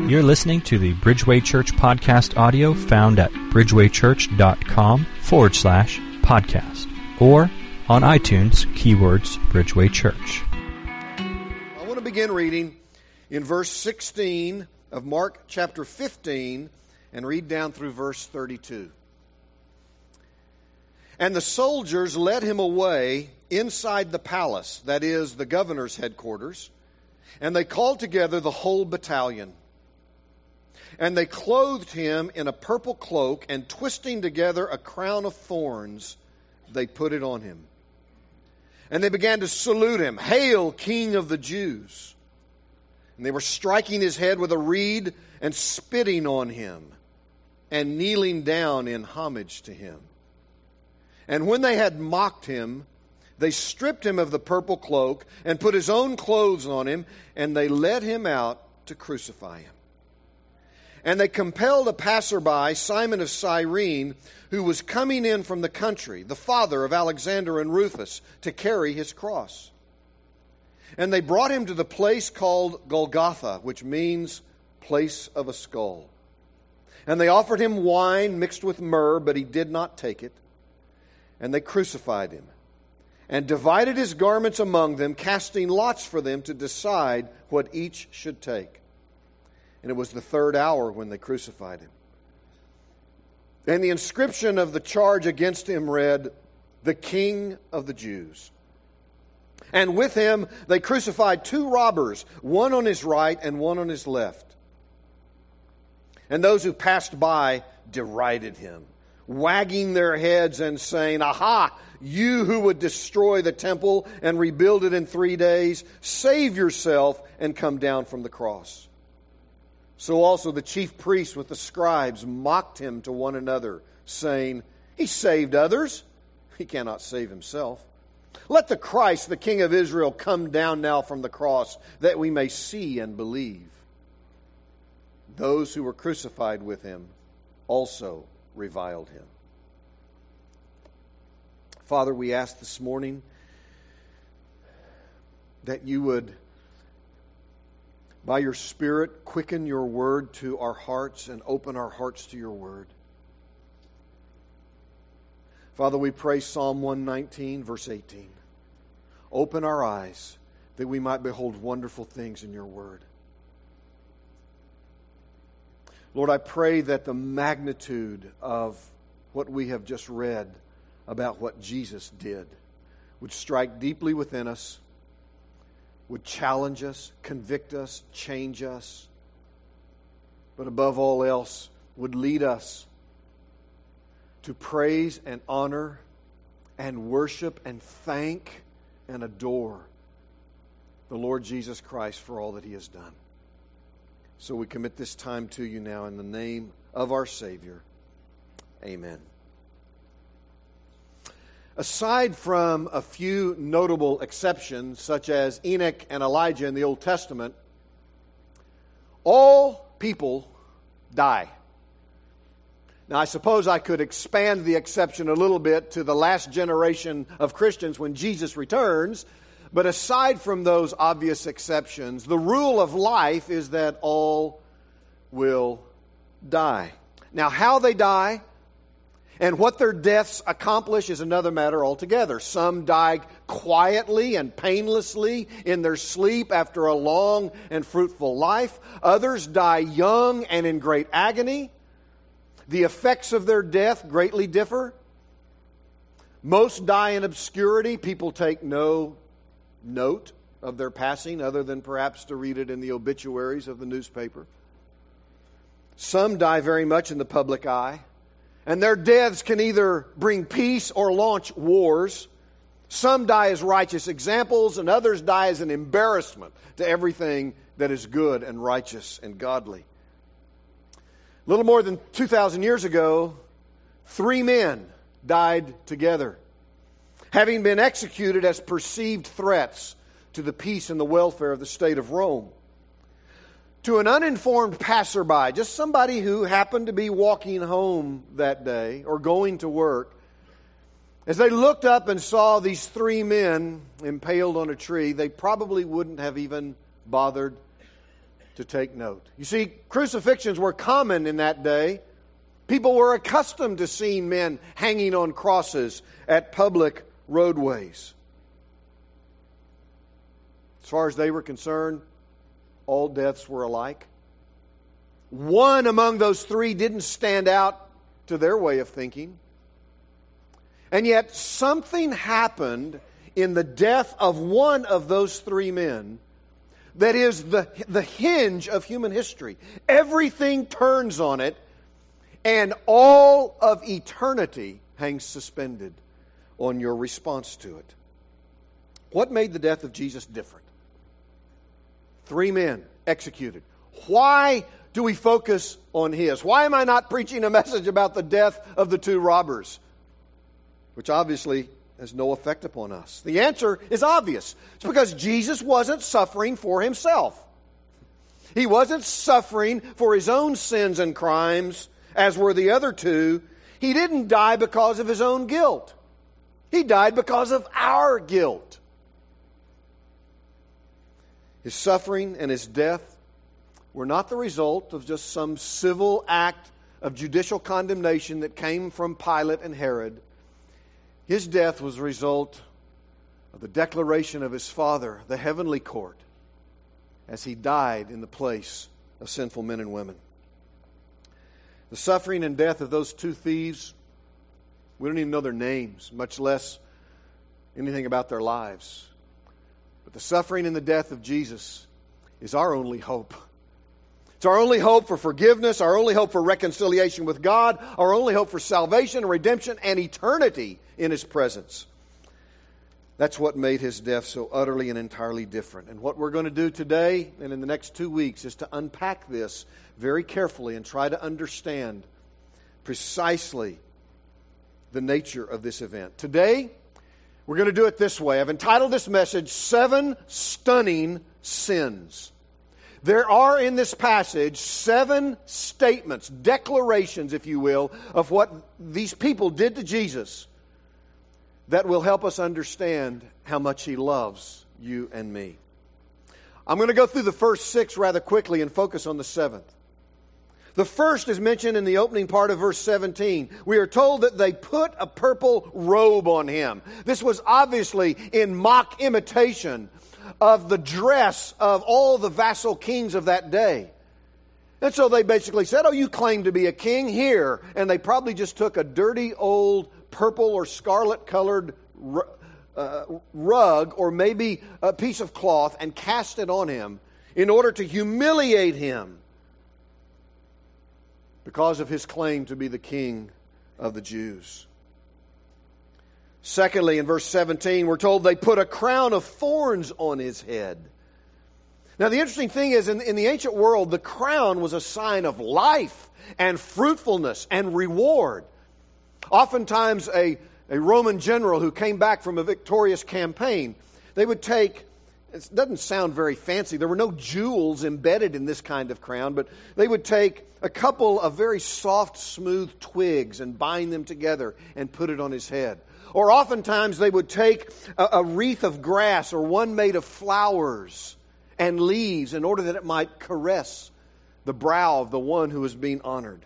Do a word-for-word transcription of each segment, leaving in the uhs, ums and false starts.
You're listening to the Bridgeway Church podcast audio found at bridgewaychurch.com forward slash podcast or on iTunes, keywords Bridgeway Church. I want to begin reading in verse sixteen of Mark chapter fifteen and read down through verse thirty-two. And the soldiers led him away inside the palace, that is, the governor's headquarters, and they called together the whole battalion. And they clothed him in a purple cloak, and twisting together a crown of thorns, they put it on him. And they began to salute him, "Hail, King of the Jews!" And they were striking his head with a reed and spitting on him and kneeling down in homage to him. And when they had mocked him, they stripped him of the purple cloak and put his own clothes on him, and they led him out to crucify him. And they compelled a passerby, Simon of Cyrene, who was coming in from the country, the father of Alexander and Rufus, to carry his cross. And they brought him to the place called Golgotha, which means place of a skull. And they offered him wine mixed with myrrh, but he did not take it. And they crucified him and divided his garments among them, casting lots for them to decide what each should take. And it was the third hour when they crucified him. And the inscription of the charge against him read, "The King of the Jews." And with him they crucified two robbers, one on his right and one on his left. And those who passed by derided him, wagging their heads and saying, "Aha, you who would destroy the temple and rebuild it in three days, save yourself and come down from the cross." So also the chief priests with the scribes mocked him to one another, saying, "He saved others, he cannot save himself. Let the Christ, the King of Israel, come down now from the cross, that we may see and believe." Those who were crucified with him also reviled him. Father, we ask this morning that you would, by your Spirit, quicken your word to our hearts and open our hearts to your word. Father, we pray Psalm one nineteen, verse eighteen. Open our eyes that we might behold wonderful things in your word. Lord, I pray that the magnitude of what we have just read about what Jesus did would strike deeply within us, would challenge us, convict us, change us, but above all else, would lead us to praise and honor and worship and thank and adore the Lord Jesus Christ for all that He has done. So we commit this time to you now in the name of our Savior. Amen. Aside from a few notable exceptions, such as Enoch and Elijah in the Old Testament, all people die. Now, I suppose I could expand the exception a little bit to the last generation of Christians when Jesus returns, but aside from those obvious exceptions, the rule of life is that all will die. Now, how they die and what their deaths accomplish is another matter altogether. Some die quietly and painlessly in their sleep after a long and fruitful life. Others die young and in great agony. The effects of their death greatly differ. Most die in obscurity. People take no note of their passing other than perhaps to read it in the obituaries of the newspaper. Some die very much in the public eye. And their deaths can either bring peace or launch wars. Some die as righteous examples, and others die as an embarrassment to everything that is good and righteous and godly. A little more than two thousand years ago, three men died together, having been executed as perceived threats to the peace and the welfare of the state of Rome. To an uninformed passerby, just somebody who happened to be walking home that day or going to work, as they looked up and saw these three men impaled on a tree, they probably wouldn't have even bothered to take note. You see, crucifixions were common in that day. People were accustomed to seeing men hanging on crosses at public roadways. As far as they were concerned, all deaths were alike. One among those three didn't stand out to their way of thinking. And yet something happened in the death of one of those three men that is the, the hinge of human history. Everything turns on it, and all of eternity hangs suspended on your response to it. What made the death of Jesus different? Three men executed. Why do we focus on his? Why am I not preaching a message about the death of the two robbers? Which obviously has no effect upon us. The answer is obvious. It's because Jesus wasn't suffering for himself. He wasn't suffering for his own sins and crimes, as were the other two. He didn't die because of his own guilt. He died because of our guilt. His suffering and his death were not the result of just some civil act of judicial condemnation that came from Pilate and Herod. His death was a result of the declaration of his Father, the heavenly court, as he died in the place of sinful men and women. The suffering and death of those two thieves, we don't even know their names, much less anything about their lives. But the suffering and the death of Jesus is our only hope. It's our only hope for forgiveness, our only hope for reconciliation with God, our only hope for salvation and redemption and eternity in his presence. That's what made his death so utterly and entirely different. And what we're going to do today and in the next two weeks is to unpack this very carefully and try to understand precisely the nature of this event. Today, we're going to do it this way. I've entitled this message, Seven Stunning Sins. There are in this passage seven statements, declarations, if you will, of what these people did to Jesus that will help us understand how much he loves you and me. I'm going to go through the first six rather quickly and focus on the seventh. The first is mentioned in the opening part of verse seventeen. We are told that they put a purple robe on him. This was obviously in mock imitation of the dress of all the vassal kings of that day. And so they basically said, oh, you claim to be a king here. And they probably just took a dirty old purple or scarlet colored uh, rug or maybe a piece of cloth and cast it on him in order to humiliate him because of his claim to be the king of the Jews. Secondly, in verse seventeen, we're told they put a crown of thorns on his head. Now, the interesting thing is, in, in the ancient world, the crown was a sign of life and fruitfulness and reward. Oftentimes, a, a Roman general who came back from a victorious campaign, they would take, it doesn't sound very fancy, there were no jewels embedded in this kind of crown, but they would take a couple of very soft, smooth twigs and bind them together and put it on his head. Or oftentimes they would take a, a wreath of grass or one made of flowers and leaves in order that it might caress the brow of the one who was being honored.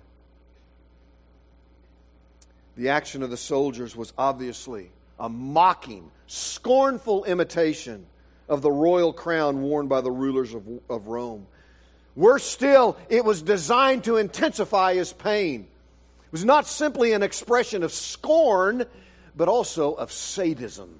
The action of the soldiers was obviously a mocking, scornful imitation of the royal crown worn by the rulers of, of Rome. Worse still, it was designed to intensify his pain. It was not simply an expression of scorn, but also of sadism.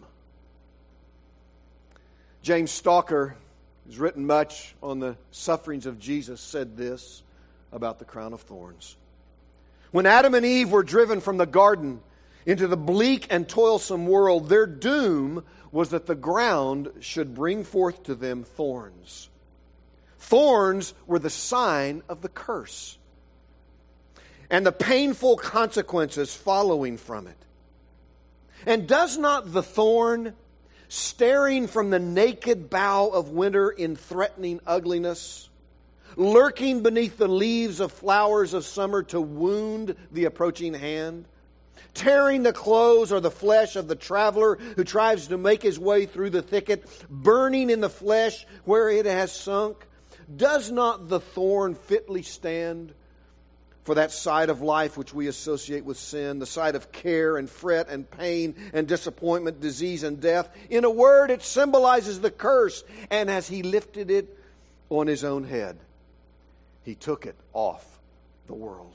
James Stalker, who's written much on the sufferings of Jesus, said this about the crown of thorns. When Adam and Eve were driven from the garden into the bleak and toilsome world, their doom was that the ground should bring forth to them thorns. Thorns were the sign of the curse and the painful consequences following from it. And does not the thorn, staring from the naked bough of winter in threatening ugliness, lurking beneath the leaves of flowers of summer to wound the approaching hand, tearing the clothes or the flesh of the traveler who tries to make his way through the thicket, burning in the flesh where it has sunk, does not the thorn fitly stand for that side of life which we associate with sin, the side of care and fret and pain and disappointment, disease and death? In a word, it symbolizes the curse. And as he lifted it on his own head, he took it off the world.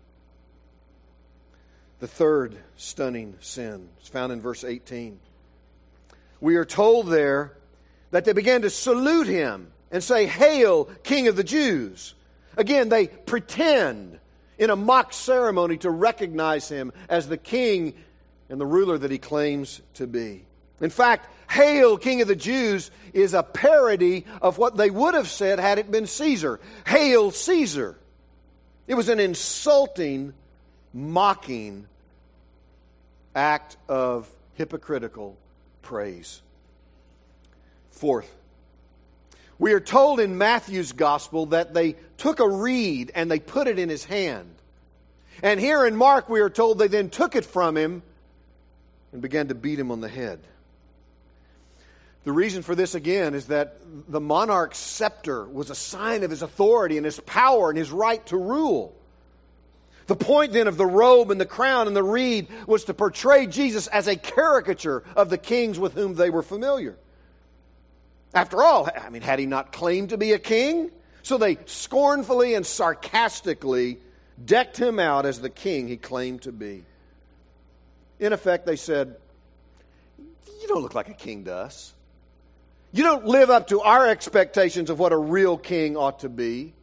The third stunning sin is found in verse eighteen. We are told there that they began to salute him and say, "Hail, King of the Jews." Again, they pretend in a mock ceremony to recognize him as the king and the ruler that he claims to be. In fact, "Hail, King of the Jews" is a parody of what they would have said had it been Caesar. "Hail, Caesar." It was an insulting, mocking act of hypocritical praise. Fourth, we are told in Matthew's gospel that they took a reed and they put it in his hand. And here in Mark we are told they then took it from him and began to beat him on the head. The reason for this again is that the monarch's scepter was a sign of his authority and his power and his right to rule. The point then of the robe and the crown and the reed was to portray Jesus as a caricature of the kings with whom they were familiar. After all, I mean, had he not claimed to be a king? So they scornfully and sarcastically decked him out as the king he claimed to be. In effect, they said, "You don't look like a king to us. You don't live up to our expectations of what a real king ought to be."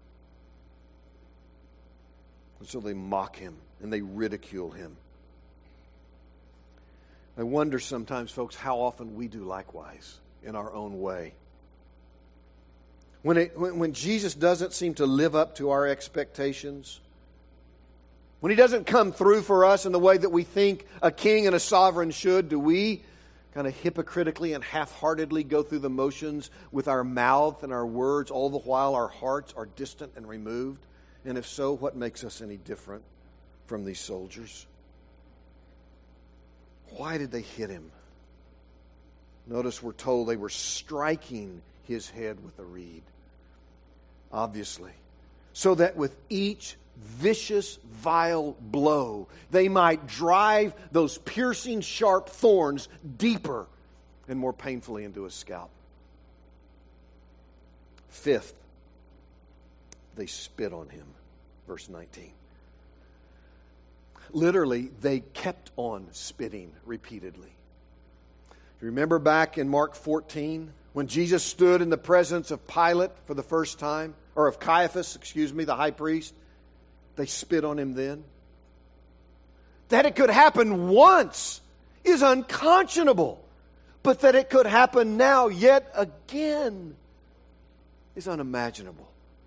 And so they mock him and they ridicule him. I wonder sometimes, folks, how often we do likewise in our own way. When, it, when, when Jesus doesn't seem to live up to our expectations, when he doesn't come through for us in the way that we think a king and a sovereign should, do we kind of hypocritically and half-heartedly go through the motions with our mouth and our words, all the while our hearts are distant and removed? And if so, what makes us any different from these soldiers? Why did they hit him? Notice we're told they were striking his head with a reed. Obviously. So that with each vicious, vile blow, they might drive those piercing, sharp thorns deeper and more painfully into his scalp. Fifth, they spit on him. Verse nineteen. Literally, they kept on spitting repeatedly. You remember back in Mark fourteen, when Jesus stood in the presence of Pilate for the first time, or of Caiaphas, excuse me, the high priest, they spit on him then. That it could happen once is unconscionable, but that it could happen now yet again is unimaginable.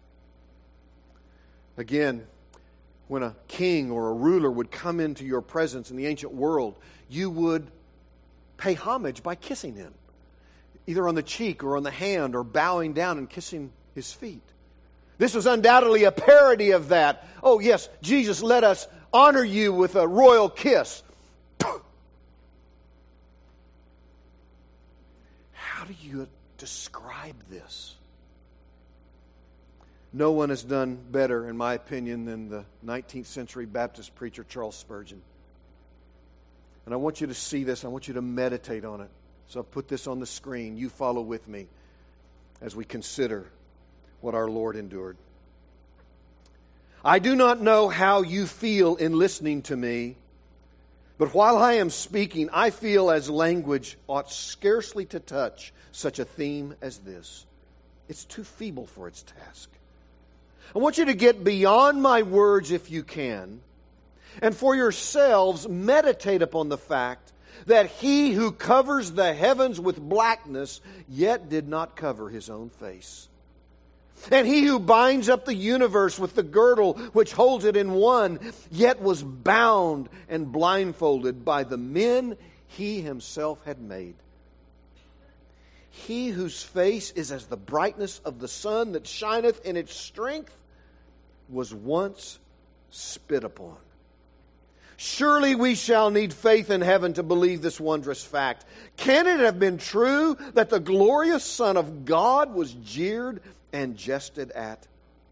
Again, when a king or a ruler would come into your presence in the ancient world, you would pay homage by kissing him, either on the cheek or on the hand, or bowing down and kissing his feet. This was undoubtedly a parody of that. Oh yes, Jesus, let us honor you with a royal kiss. How do you describe this? No one has done better, in my opinion, than the nineteenth century Baptist preacher Charles Spurgeon. And I want you to see this. I want you to meditate on it. So I've put this on the screen. You follow with me as we consider what our Lord endured. "I do not know how you feel in listening to me, but while I am speaking, I feel as language ought scarcely to touch such a theme as this. It's too feeble for its task. I want you to get beyond my words if you can, and for yourselves meditate upon the fact that he who covers the heavens with blackness yet did not cover his own face. And he who binds up the universe with the girdle which holds it in one, yet was bound and blindfolded by the men he himself had made. He whose face is as the brightness of the sun that shineth in its strength was once spit upon, Surely we shall need faith in heaven to believe this wondrous fact. Can it have been true that the glorious Son of God was jeered and jested at?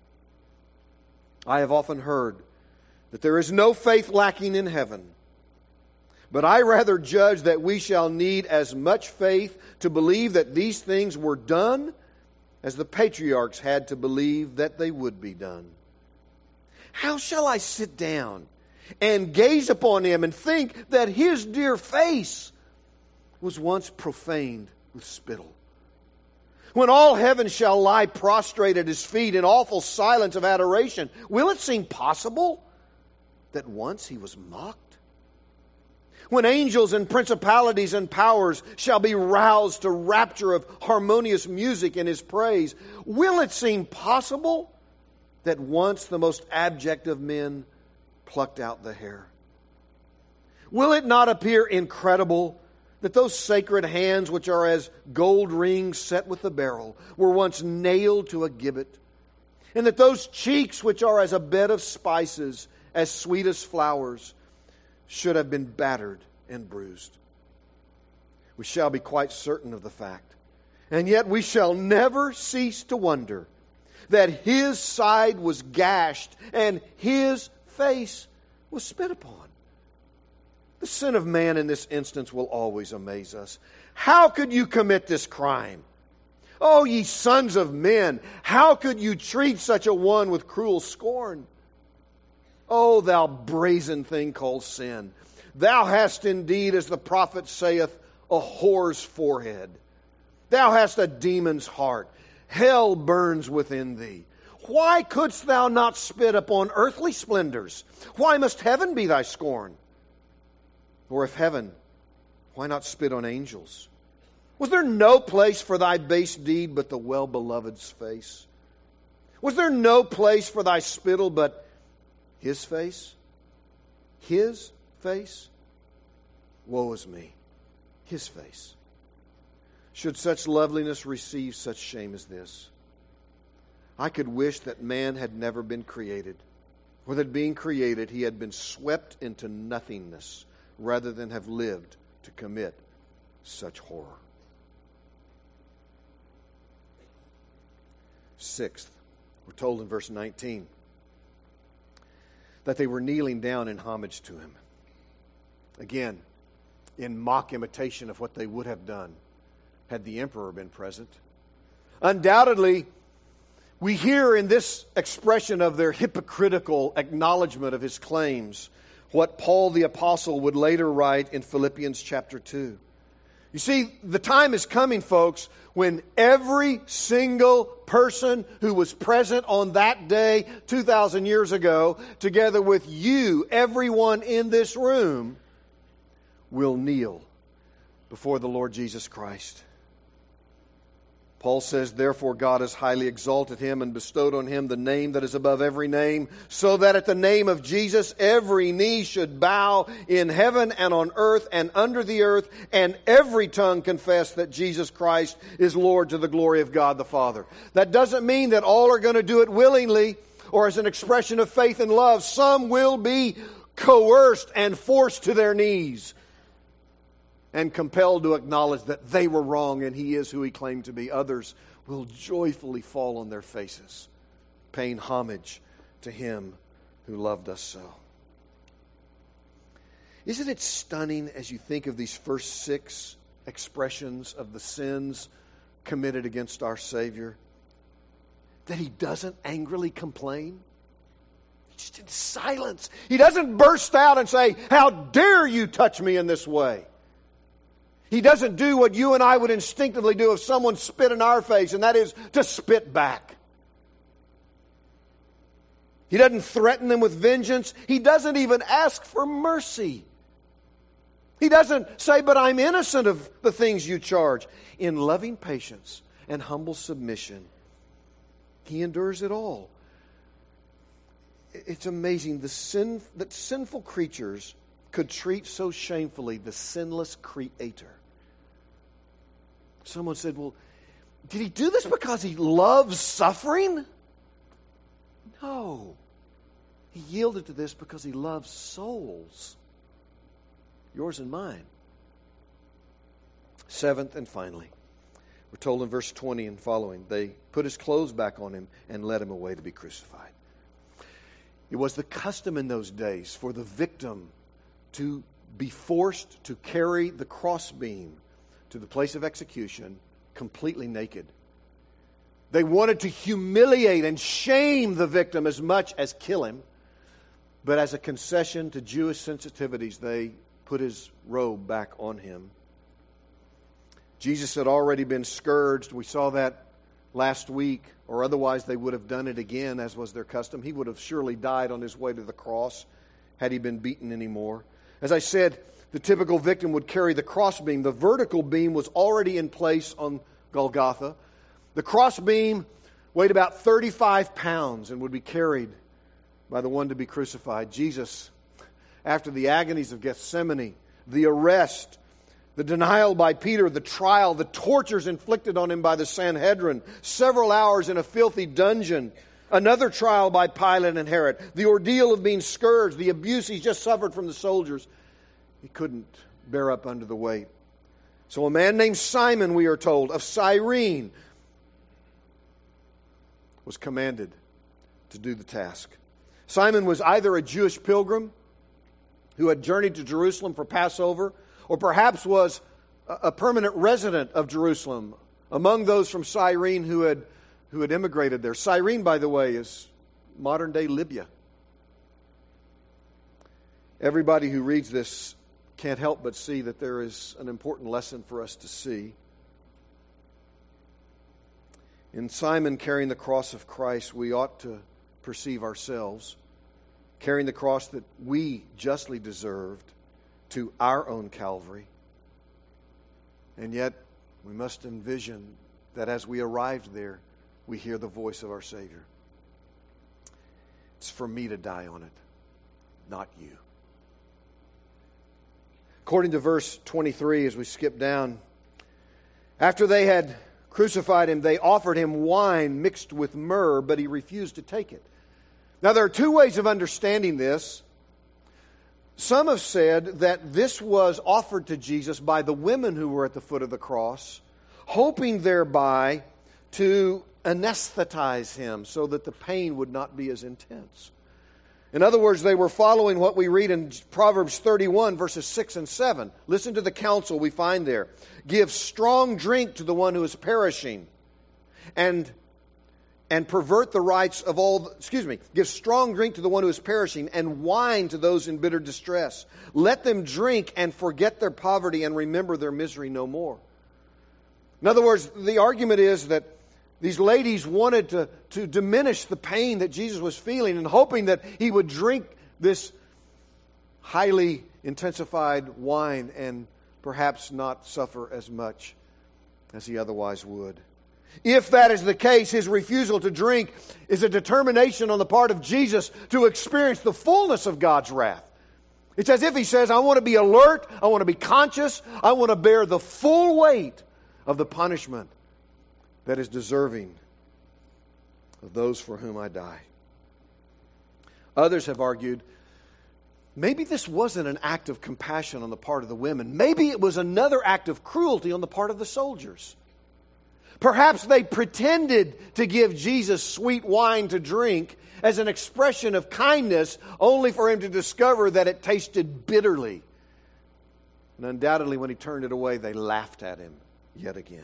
I have often heard that there is no faith lacking in heaven, but I rather judge that we shall need as much faith to believe that these things were done as the patriarchs had to believe that they would be done. How shall I sit down and gaze upon him and think that his dear face was once profaned with spittle? When all heaven shall lie prostrate at his feet in awful silence of adoration, will it seem possible that once he was mocked? When angels and principalities and powers shall be roused to rapture of harmonious music in his praise, will it seem possible that once the most abject of men plucked out the hair? Will it not appear incredible that those sacred hands, which are as gold rings set with the beryl, were once nailed to a gibbet, and that those cheeks, which are as a bed of spices, as sweet as flowers, should have been battered and bruised? We shall be quite certain of the fact, and yet we shall never cease to wonder that his side was gashed and his face was spit upon. The sin of man in this instance will always amaze us. How could you commit this crime? Oh, ye sons of men, how could you treat such a one with cruel scorn? Oh, thou brazen thing called sin, thou hast indeed, as the prophet saith, a whore's forehead. Thou hast a demon's heart. Hell burns within thee. Why couldst thou not spit upon earthly splendors? Why must heaven be thy scorn? Or if heaven, why not spit on angels? Was there no place for thy base deed but the well-beloved's face? Was there no place for thy spittle but his face? His face? Woe is me, his face. Should such loveliness receive such shame as this? I could wish that man had never been created, or that being created he had been swept into nothingness, rather than have lived to commit such horror. Sixth, we're told in verse nineteen that they were kneeling down in homage to him. Again, in mock imitation of what they would have done had the emperor been present. Undoubtedly, we hear in this expression of their hypocritical acknowledgement of his claims what Paul the Apostle would later write in Philippians chapter two. You see, the time is coming, folks, when every single person who was present on that day two thousand years ago, together with you, everyone in this room, will kneel before the Lord Jesus Christ. Paul says, therefore God has highly exalted him and bestowed on him the name that is above every name, so that at the name of Jesus every knee should bow in heaven and on earth and under the earth, and every tongue confess that Jesus Christ is Lord, to the glory of God the Father. That doesn't mean that all are going to do it willingly or as an expression of faith and love. Some will be coerced and forced to their knees and compelled to acknowledge that they were wrong and he is who he claimed to be. Others will joyfully fall on their faces, paying homage to him who loved us so. Isn't it stunning as you think of these first six expressions of the sins committed against our Savior, that he doesn't angrily complain? Just in silence. He doesn't burst out and say, how dare you touch me in this way? He doesn't do what you and I would instinctively do if someone spit in our face, and that is to spit back. He doesn't threaten them with vengeance. He doesn't even ask for mercy. He doesn't say, but I'm innocent of the things you charge. In loving patience and humble submission, he endures it all. It's amazing the sin, that sinful creatures could treat so shamefully the sinless Creator. Someone said, well, did he do this because he loves suffering? No. He yielded to this because he loves souls. yours and mine. Seventh and finally, we're told in verse twenty and following, they put his clothes back on him and led him away to be crucified. It was the custom in those days for the victim to be forced to carry the crossbeam to the place of execution completely naked. They wanted to humiliate and shame the victim as much as kill him. But as a concession to Jewish sensitivities, they put his robe back on him. Jesus had already been scourged. We saw that last week, or otherwise they would have done it again, as was their custom. He would have surely died on his way to the cross had he been beaten anymore. As I said, the typical victim would carry the crossbeam. The vertical beam was already in place on Golgotha. The crossbeam weighed about thirty-five pounds and would be carried by the one to be crucified. Jesus, after the agonies of Gethsemane, the arrest, the denial by Peter, the trial, the tortures inflicted on him by the Sanhedrin, several hours in a filthy dungeon, another trial by Pilate and Herod, the ordeal of being scourged, the abuse he's just suffered from the soldiers, he couldn't bear up under the weight. So a man named Simon, we are told, of Cyrene, was commanded to do the task. Simon was either a Jewish pilgrim who had journeyed to Jerusalem for Passover, or perhaps was a permanent resident of Jerusalem, among those from Cyrene who had, who had immigrated there. Cyrene, by the way, is modern-day Libya. Everybody who reads this can't help but see that there is an important lesson for us to see. In Simon carrying the cross of Christ, we ought to perceive ourselves carrying the cross that we justly deserved to our own Calvary. And yet, we must envision that as we arrived there, we hear the voice of our Savior. It's for me to die on it, not you. According to verse twenty-three, as we skip down, after they had crucified him, they offered him wine mixed with myrrh, but he refused to take it. Now, there are two ways of understanding this. Some have said that this was offered to Jesus by the women who were at the foot of the cross, hoping thereby to anesthetize him so that the pain would not be as intense. In other words, they were following what we read in Proverbs thirty-one, verses six and seven. Listen to the counsel we find there. Give strong drink to the one who is perishing, and and pervert the rights of all, excuse me, give strong drink to the one who is perishing, and wine to those in bitter distress. Let them drink and forget their poverty and remember their misery no more. In other words, the argument is that these ladies wanted to, to diminish the pain that Jesus was feeling and hoping that he would drink this highly intensified wine and perhaps not suffer as much as he otherwise would. If that is the case, his refusal to drink is a determination on the part of Jesus to experience the fullness of God's wrath. It's as if he says, I want to be alert, I want to be conscious, I want to bear the full weight of the punishment that is deserving of those for whom I die. Others have argued, maybe this wasn't an act of compassion on the part of the women. Maybe it was another act of cruelty on the part of the soldiers. Perhaps they pretended to give Jesus sweet wine to drink as an expression of kindness, only for him to discover that it tasted bitterly. And undoubtedly, when he turned it away, they laughed at him yet again.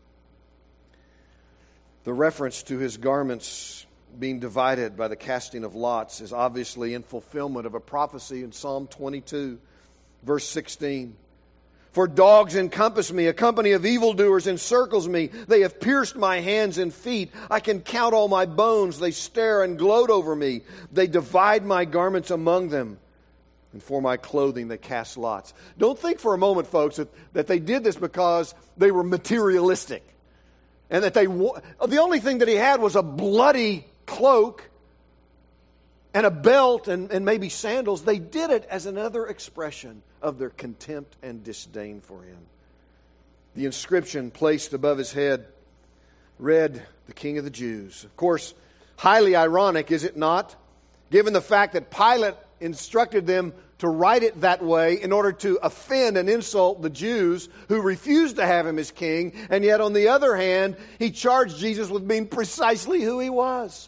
The reference to his garments being divided by the casting of lots is obviously in fulfillment of a prophecy in Psalm twenty-two, verse sixteen. For dogs encompass me, a company of evildoers encircles me. They have pierced my hands and feet. I can count all my bones. They stare and gloat over me. They divide my garments among them. And for my clothing they cast lots. Don't think for a moment, folks, that, that they did this because they were materialistic. And that they the only thing that he had was a bloody cloak and a belt and, and maybe sandals. They did it as another expression of their contempt and disdain for him. The inscription placed above his head read, "The King of the Jews." Of course, highly ironic, is it not? Given the fact that Pilate instructed them to write it that way in order to offend and insult the Jews who refused to have him as king. And yet, on the other hand, he charged Jesus with being precisely who he was.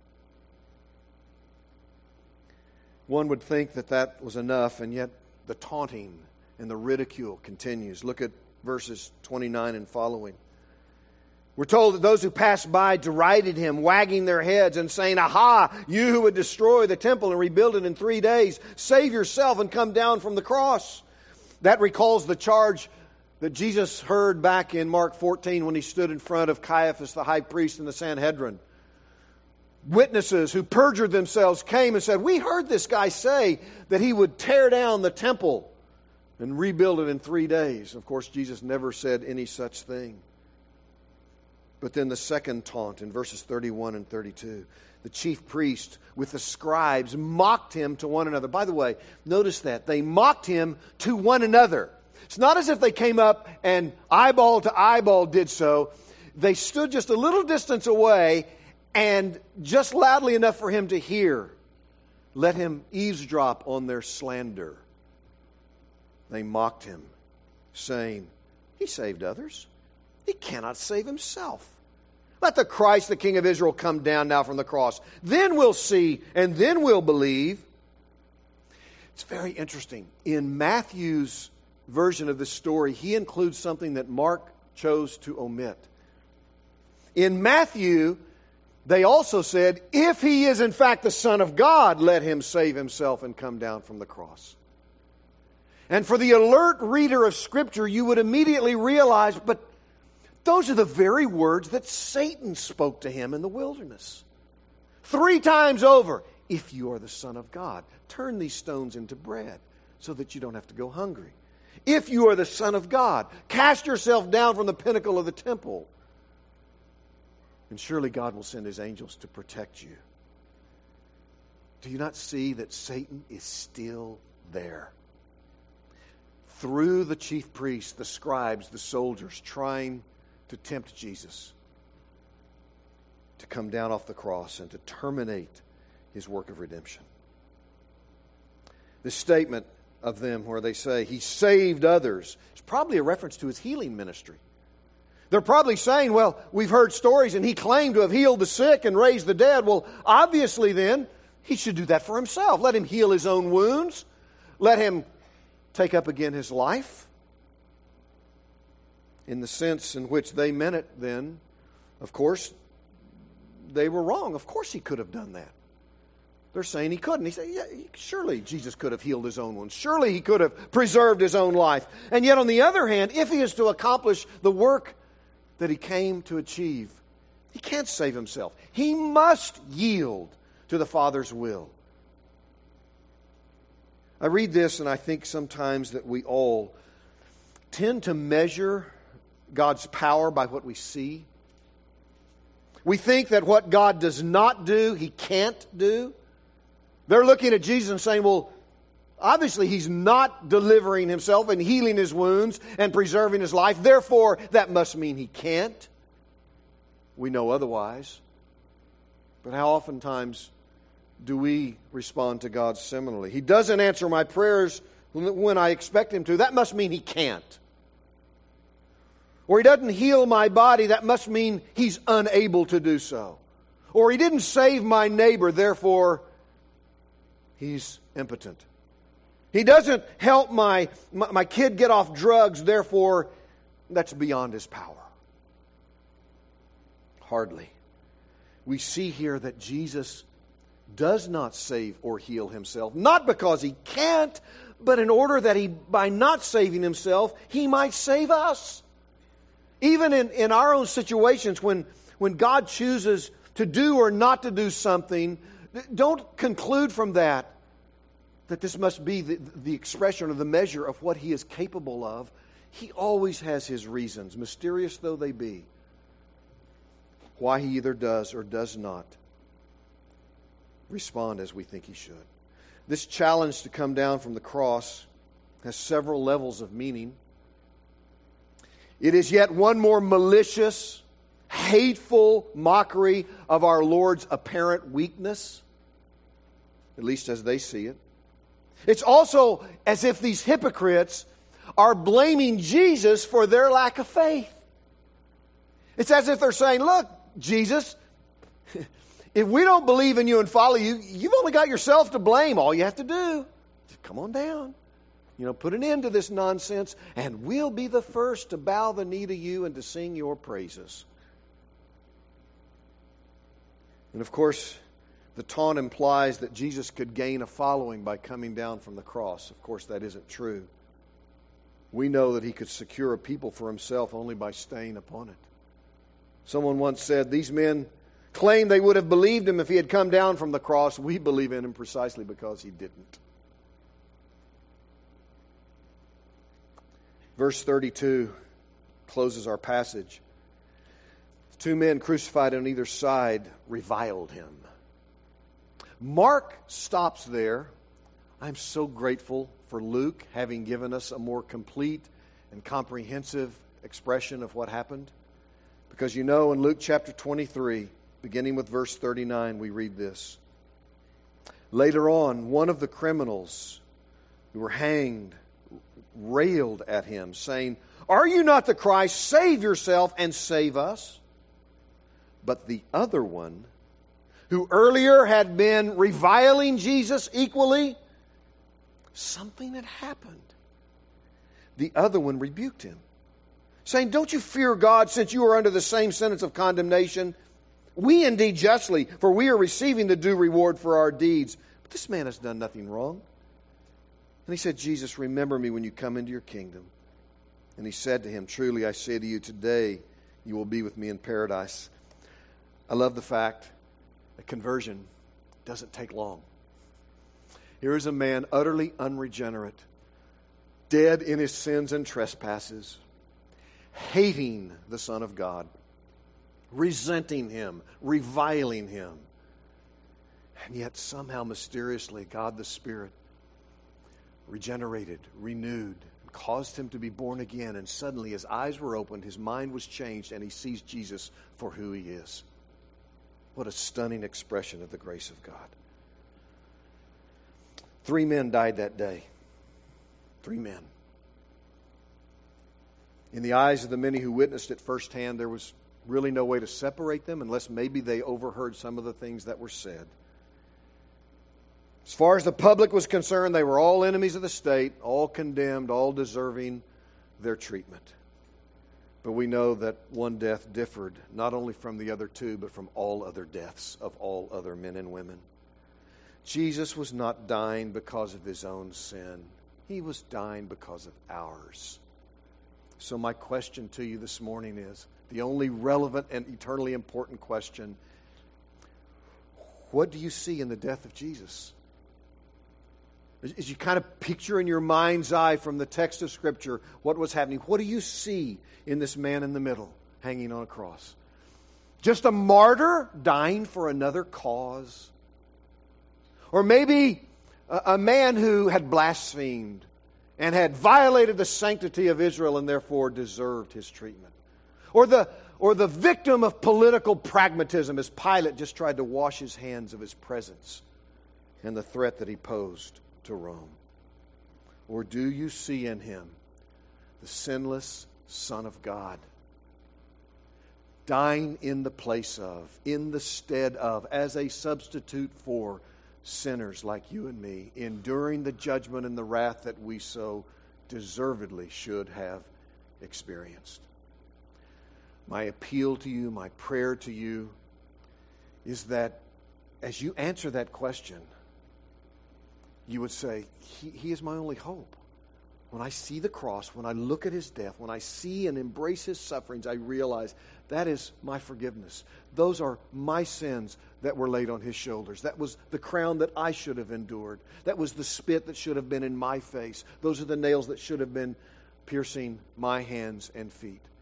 One would think that that was enough, and yet the taunting and the ridicule continues. Look at verses twenty-nine and following. We're told that those who passed by derided him, wagging their heads and saying, "Aha, you who would destroy the temple and rebuild it in three days, save yourself and come down from the cross." That recalls the charge that Jesus heard back in Mark fourteen when he stood in front of Caiaphas, the high priest, and the Sanhedrin. Witnesses who perjured themselves came and said, "We heard this guy say that he would tear down the temple and rebuild it in three days." Of course, Jesus never said any such thing. But then the second taunt in verses thirty-one and thirty-two. The chief priest with the scribes mocked him to one another. By the way, notice that. They mocked him to one another. It's not as if they came up and eyeball to eyeball did so. They stood just a little distance away and just loudly enough for him to hear. Let him eavesdrop on their slander. They mocked him, saying, "He saved others. He cannot save himself. Let the Christ, the King of Israel, come down now from the cross. Then we'll see, and then we'll believe." It's very interesting. In Matthew's version of this story, he includes something that Mark chose to omit. In Matthew, they also said, "If he is in fact the Son of God, let him save himself and come down from the cross." And for the alert reader of Scripture, you would immediately realize, but those are the very words that Satan spoke to him in the wilderness. Three times over, "If you are the Son of God, turn these stones into bread so that you don't have to go hungry. If you are the Son of God, cast yourself down from the pinnacle of the temple, and surely God will send his angels to protect you." Do you not see that Satan is still there? Through the chief priests, the scribes, the soldiers, trying to tempt Jesus to come down off the cross and to terminate his work of redemption. This statement of them where they say he saved others is probably a reference to his healing ministry. They're probably saying, well, we've heard stories and he claimed to have healed the sick and raised the dead. Well, obviously then, he should do that for himself. Let him heal his own wounds. Let him take up again his life. In the sense in which they meant it then, of course, they were wrong. Of course he could have done that. They're saying he couldn't. He said, yeah, surely Jesus could have healed his own wounds. Surely he could have preserved his own life. And yet on the other hand, if he is to accomplish the work that he came to achieve, he can't save himself. He must yield to the Father's will. I read this and I think sometimes that we all tend to measure God's power by what we see. We think that what God does not do, he can't do. They're looking at Jesus and saying, well, obviously he's not delivering himself and healing his wounds and preserving his life. Therefore, that must mean he can't. We know otherwise. But how oftentimes do we respond to God similarly? He doesn't answer my prayers when I expect him to. That must mean he can't. Or he doesn't heal my body. That must mean he's unable to do so. Or he didn't save my neighbor. Therefore, he's impotent. He doesn't help my, my, my kid get off drugs. Therefore, that's beyond his power. Hardly. We see here that Jesus does not save or heal himself. Not because he can't, but in order that he, by not saving himself, he might save us. Even in, in our own situations, when, when God chooses to do or not to do something, don't conclude from that that this must be the, the expression or the measure of what he is capable of. He always has his reasons, mysterious though they be, why he either does or does not respond as we think he should. This challenge to come down from the cross has several levels of meaning. It is yet one more malicious, hateful mockery of our Lord's apparent weakness, at least as they see it. It's also as if these hypocrites are blaming Jesus for their lack of faith. It's as if they're saying, look, Jesus, if we don't believe in you and follow you, you've only got yourself to blame. All you have to do is come on down. You know, put an end to this nonsense, and we'll be the first to bow the knee to you and to sing your praises. And of course, the taunt implies that Jesus could gain a following by coming down from the cross. Of course, that isn't true. We know that he could secure a people for himself only by staying upon it. Someone once said, these men claim they would have believed him if he had come down from the cross. We believe in him precisely because he didn't. Verse thirty-two closes our passage. The two men crucified on either side reviled him. Mark stops there. I'm so grateful for Luke having given us a more complete and comprehensive expression of what happened. Because you know, in Luke chapter twenty-three, beginning with verse thirty-nine, we read this. Later on, one of the criminals who were hanged railed at him, saying, "Are you not the Christ? Save yourself and save us." But the other one, who earlier had been reviling Jesus equally, something had happened. The other one rebuked him, saying, "Don't you fear God, since you are under the same sentence of condemnation? We indeed justly, for we are receiving the due reward for our deeds. But this man has done nothing wrong." And he said, "Jesus, remember me when you come into your kingdom." And he said to him, "Truly I say to you, today you will be with me in paradise." I love the fact that conversion doesn't take long. Here is a man utterly unregenerate, dead in his sins and trespasses, hating the Son of God, resenting him, reviling him. And yet somehow mysteriously God the Spirit regenerated, renewed, caused him to be born again, and suddenly his eyes were opened, his mind was changed, and he sees Jesus for who he is. What a stunning expression of the grace of God. Three men died that day. Three men. In the eyes of the many who witnessed it firsthand, there was really no way to separate them unless maybe they overheard some of the things that were said. As far as the public was concerned, they were all enemies of the state, all condemned, all deserving their treatment. But we know that one death differed not only from the other two, but from all other deaths of all other men and women. Jesus was not dying because of his own sin. He was dying because of ours. So my question to you this morning is, the only relevant and eternally important question, what do you see in the death of Jesus? As you kind of picture in your mind's eye from the text of Scripture what was happening, what do you see in this man in the middle hanging on a cross? Just a martyr dying for another cause? Or maybe a, a man who had blasphemed and had violated the sanctity of Israel and therefore deserved his treatment? Or the, or the victim of political pragmatism as Pilate just tried to wash his hands of his presence and the threat that he posed to Rome? Or do you see in him the sinless Son of God, dying in the place of, in the stead of, as a substitute for sinners like you and me, enduring the judgment and the wrath that we so deservedly should have experienced? My appeal to you, my prayer to you, is that as you answer that question, you would say, he, he is my only hope. When I see the cross, when I look at his death, when I see and embrace his sufferings, I realize that is my forgiveness. Those are my sins that were laid on his shoulders. That was the crown that I should have endured. That was the spit that should have been in my face. Those are the nails that should have been piercing my hands and feet.